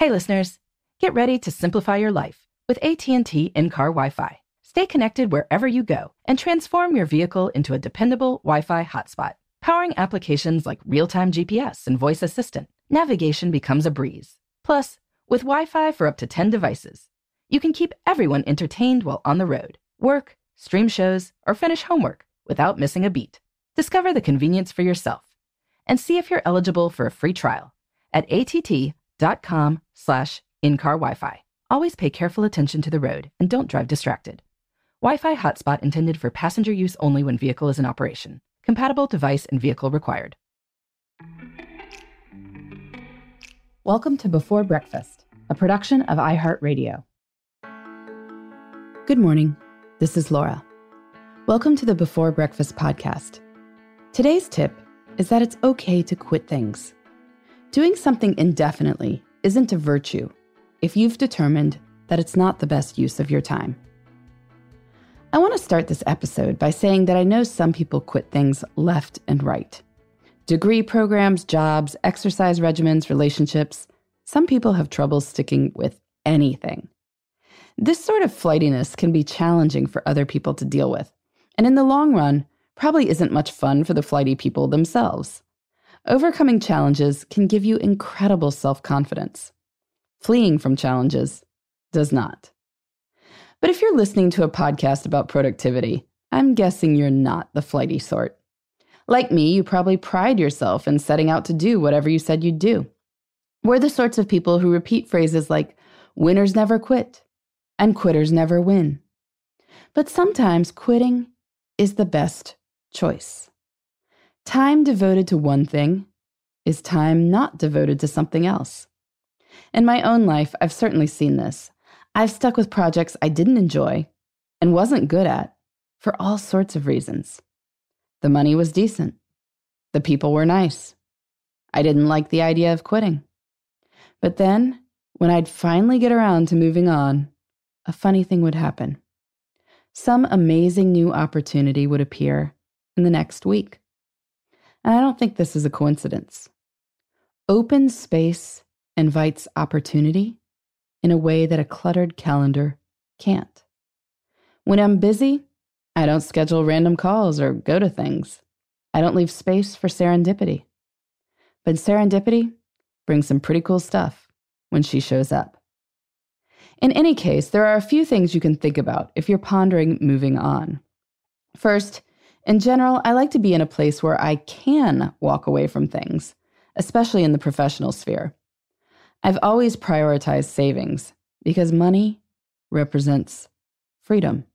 Hey listeners, get ready to simplify your life with AT&T in-car Wi-Fi. Stay connected wherever you go and transform your vehicle into a dependable Wi-Fi hotspot. Powering applications like real-time GPS and voice assistant, navigation becomes a breeze. Plus, with Wi-Fi for up to 10 devices, you can keep everyone entertained while on the road, work, stream shows, or finish homework without missing a beat. Discover the convenience for yourself and see if you're eligible for a free trial at att.com/in-car Wi-Fi. Always pay careful attention to the road and don't drive distracted. Wi-Fi hotspot intended for passenger use only when vehicle is in operation. Compatible device and vehicle required. Welcome to Before Breakfast, a production of iHeartRadio. Good morning. This is Laura. Welcome to the Before Breakfast podcast. Today's tip is that it's okay to quit things. Doing something indefinitely isn't a virtue if you've determined that it's not the best use of your time. I want to start this episode by saying that I know some people quit things left and right. Degree programs, jobs, exercise regimens, relationships. Some people have trouble sticking with anything. This sort of flightiness can be challenging for other people to deal with, and in the long run, probably isn't much fun for the flighty people themselves. Overcoming challenges can give you incredible self-confidence. Fleeing from challenges does not. But if you're listening to a podcast about productivity, I'm guessing you're not the flighty sort. Like me, you probably pride yourself in setting out to do whatever you said you'd do. We're the sorts of people who repeat phrases like, winners never quit, and quitters never win. But sometimes quitting is the best choice. Time devoted to one thing is time not devoted to something else. In my own life, I've certainly seen this. I've stuck with projects I didn't enjoy and wasn't good at for all sorts of reasons. The money was decent. The people were nice. I didn't like the idea of quitting. But then, when I'd finally get around to moving on, a funny thing would happen. Some amazing new opportunity would appear in the next week. And I don't think this is a coincidence. Open space invites opportunity in a way that a cluttered calendar can't. When I'm busy, I don't schedule random calls or go to things. I don't leave space for serendipity. But serendipity brings some pretty cool stuff when she shows up. In any case, there are a few things you can think about if you're pondering moving on. First, in general, I like to be in a place where I can walk away from things, especially in the professional sphere. I've always prioritized savings because money represents freedom.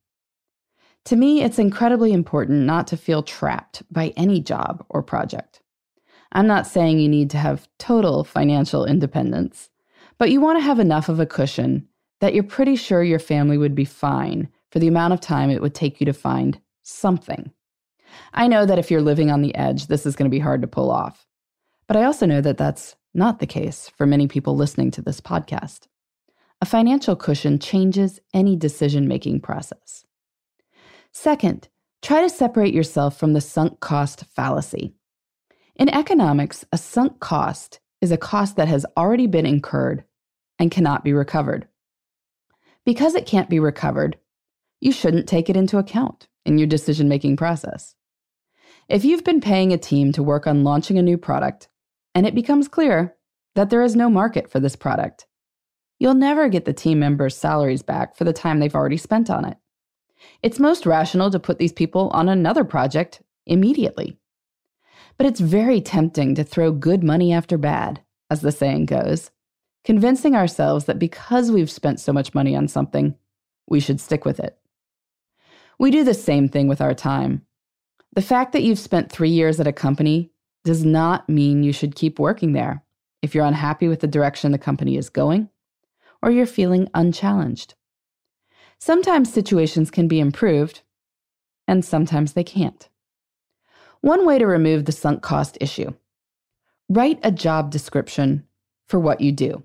To me, it's incredibly important not to feel trapped by any job or project. I'm not saying you need to have total financial independence, but you want to have enough of a cushion that you're pretty sure your family would be fine for the amount of time it would take you to find something. I know that if you're living on the edge, this is going to be hard to pull off. But I also know that that's not the case for many people listening to this podcast. A financial cushion changes any decision-making process. Second, try to separate yourself from the sunk cost fallacy. In economics, a sunk cost is a cost that has already been incurred and cannot be recovered. Because it can't be recovered, you shouldn't take it into account in your decision-making process. If you've been paying a team to work on launching a new product, and it becomes clear that there is no market for this product, you'll never get the team members' salaries back for the time they've already spent on it. It's most rational to put these people on another project immediately. But it's very tempting to throw good money after bad, as the saying goes, convincing ourselves that because we've spent so much money on something, we should stick with it. We do the same thing with our time. The fact that you've spent 3 years at a company does not mean you should keep working there if you're unhappy with the direction the company is going or you're feeling unchallenged. Sometimes situations can be improved, and sometimes they can't. One way to remove the sunk cost issue: write a job description for what you do.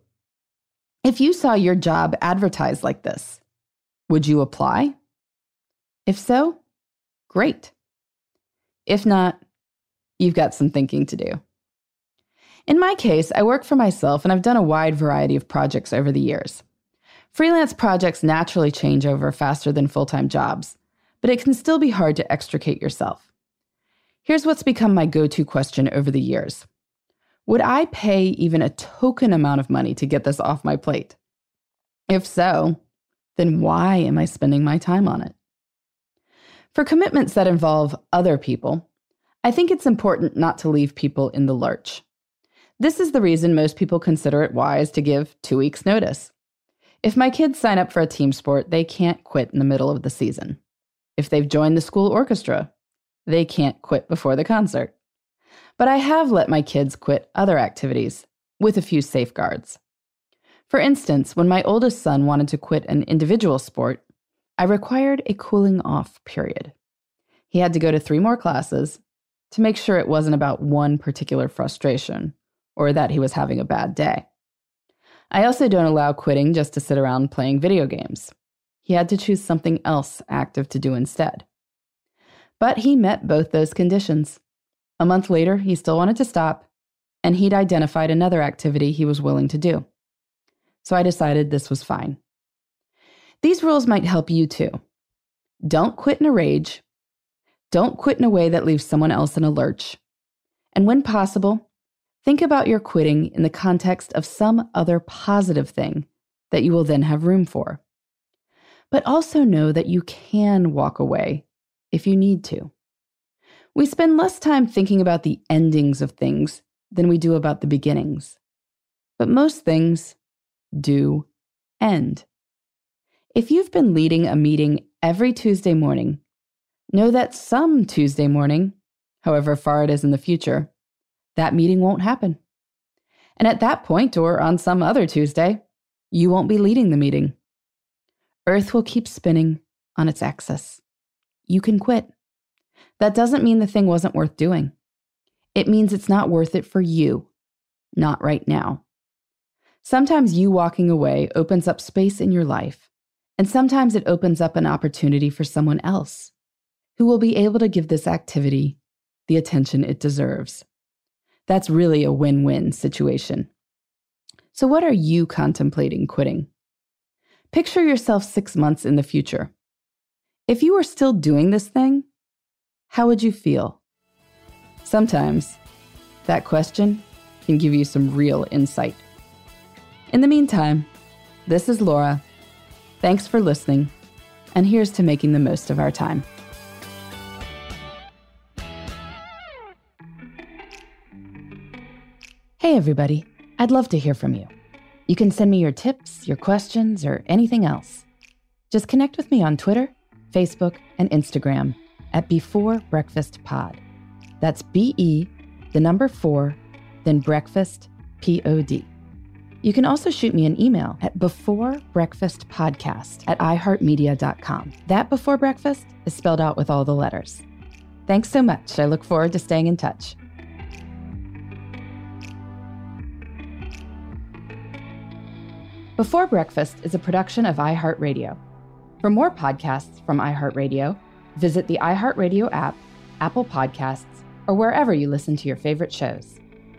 If you saw your job advertised like this, would you apply? If so, great. If not, you've got some thinking to do. In my case, I work for myself and I've done a wide variety of projects over the years. Freelance projects naturally change over faster than full-time jobs, but it can still be hard to extricate yourself. Here's what's become my go-to question over the years. Would I pay even a token amount of money to get this off my plate? If so, then why am I spending my time on it? For commitments that involve other people, I think it's important not to leave people in the lurch. This is the reason most people consider it wise to give 2 weeks' notice. If my kids sign up for a team sport, they can't quit in the middle of the season. If they've joined the school orchestra, they can't quit before the concert. But I have let my kids quit other activities, with a few safeguards. For instance, when my oldest son wanted to quit an individual sport, I required a cooling off period. He had to go to 3 more classes to make sure it wasn't about one particular frustration or that he was having a bad day. I also don't allow quitting just to sit around playing video games. He had to choose something else active to do instead. But he met both those conditions. A month later, he still wanted to stop, and he'd identified another activity he was willing to do. So I decided this was fine. These rules might help you too. Don't quit in a rage. Don't quit in a way that leaves someone else in a lurch. And when possible, think about your quitting in the context of some other positive thing that you will then have room for. But also know that you can walk away if you need to. We spend less time thinking about the endings of things than we do about the beginnings. But most things do end. If you've been leading a meeting every Tuesday morning, know that some Tuesday morning, however far it is in the future, that meeting won't happen. And at that point, or on some other Tuesday, you won't be leading the meeting. Earth will keep spinning on its axis. You can quit. That doesn't mean the thing wasn't worth doing. It means it's not worth it for you, not right now. Sometimes you walking away opens up space in your life, and sometimes it opens up an opportunity for someone else who will be able to give this activity the attention it deserves. That's really a win-win situation. So what are you contemplating quitting? Picture yourself 6 months in the future. If you were still doing this thing, how would you feel? Sometimes that question can give you some real insight. In the meantime, this is Laura. Thanks for listening, and here's to making the most of our time. Hey everybody, I'd love to hear from you. You can send me your tips, your questions, or anything else. Just connect with me on Twitter, Facebook, and Instagram at Before Breakfast Pod. That's BE, the number 4, then breakfast, POD. You can also shoot me an email at beforebreakfastpodcast@iheartmedia.com. That Before Breakfast is spelled out with all the letters. Thanks so much. I look forward to staying in touch. Before Breakfast is a production of iHeartRadio. For more podcasts from iHeartRadio, visit the iHeartRadio app, Apple Podcasts, or wherever you listen to your favorite shows.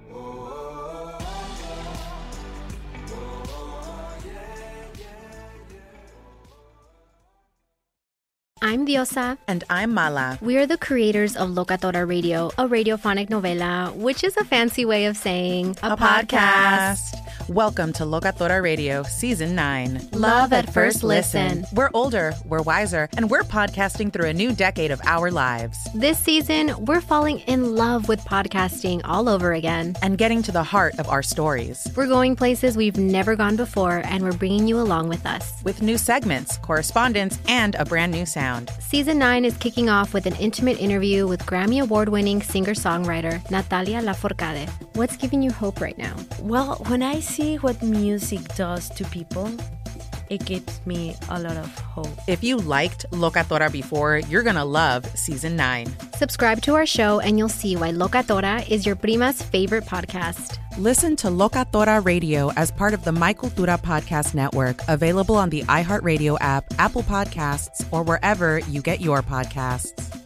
I'm Diosa. And I'm Mala. We are the creators of Locatora Radio, a radiophonic novela, which is a fancy way of saying a podcast. Welcome to Locatora Radio, Season 9. Love at first listen. We're older, we're wiser, and we're podcasting through a new decade of our lives. This season, we're falling in love with podcasting all over again. And getting to the heart of our stories. We're going places we've never gone before, and we're bringing you along with us. With new segments, correspondence, and a brand new sound. Season 9 is kicking off with an intimate interview with Grammy Award-winning singer-songwriter Natalia Lafourcade. What's giving you hope right now? Well, when I see what music does to people, it gives me a lot of hope. If you liked Locatora before, you're going to love Season 9. Subscribe to our show and you'll see why Locatora is your prima's favorite podcast. Listen to Locatora Radio as part of the My Cultura Podcast Network, available on the iHeartRadio app, Apple Podcasts, or wherever you get your podcasts.